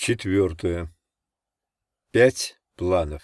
Четвертое. 5 планов.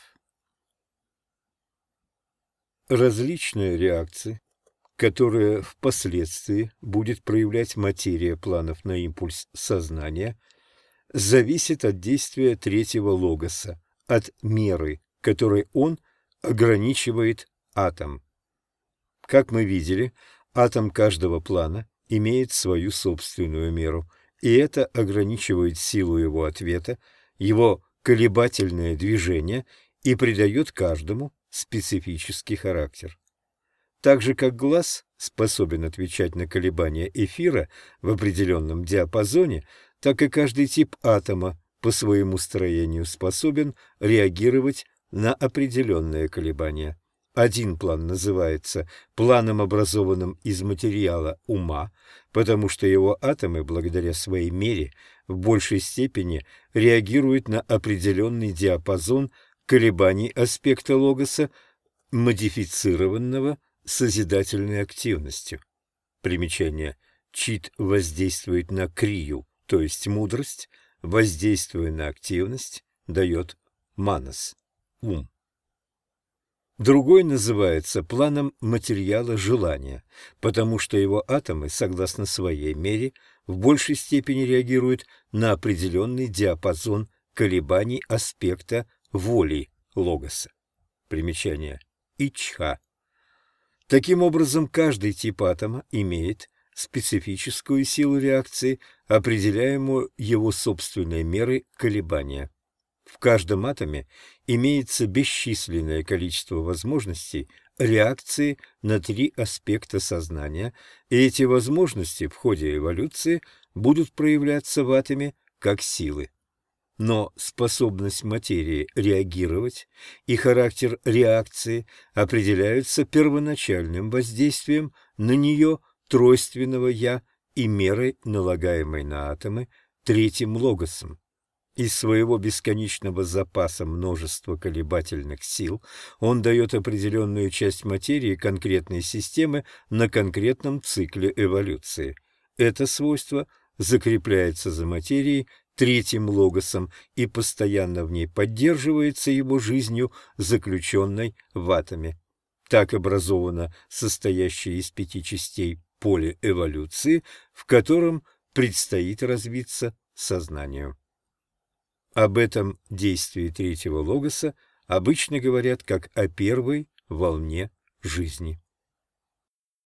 Различные реакции, которые впоследствии будет проявлять материя планов на импульс сознания, зависит от действия третьего логоса, от меры, которой он ограничивает атом. Как мы видели, атом каждого плана имеет свою собственную меру, и это ограничивает силу его ответа, его колебательное движение и придает каждому специфический характер. Так же, как глаз способен отвечать на колебания эфира в определенном диапазоне, так и каждый тип атома по своему строению способен реагировать на определенные колебания. Один план называется планом, образованным из материала ума, потому что его атомы, благодаря своей мере, в большей степени реагируют на определенный диапазон колебаний аспекта логоса, модифицированного созидательной активностью. Примечание. Чит воздействует на крию, то есть мудрость, воздействуя на активность, дает манас, ум. Другой называется планом материала желания, потому что его атомы, согласно своей мере, в большей степени реагируют на определенный диапазон колебаний аспекта воли логоса. Примечание. Ичха. Таким образом, каждый тип атома имеет специфическую силу реакции, определяемую его собственной мерой колебания. В каждом атоме имеется бесчисленное количество возможностей реакции на 3 аспекта сознания, и эти возможности в ходе эволюции будут проявляться в атоме как силы. Но способность материи реагировать и характер реакции определяются первоначальным воздействием на нее тройственного «я» и мерой, налагаемой на атомы третьим логосом. Из своего бесконечного запаса множества колебательных сил он дает определенную часть материи конкретной системы на конкретном цикле эволюции. Это свойство закрепляется за материей третьим логосом и постоянно в ней поддерживается его жизнью, заключенной в атоме. Так образовано состоящее из 5 частей поле эволюции, в котором предстоит развиться сознанию. Об этом действии третьего логоса обычно говорят как о первой волне жизни.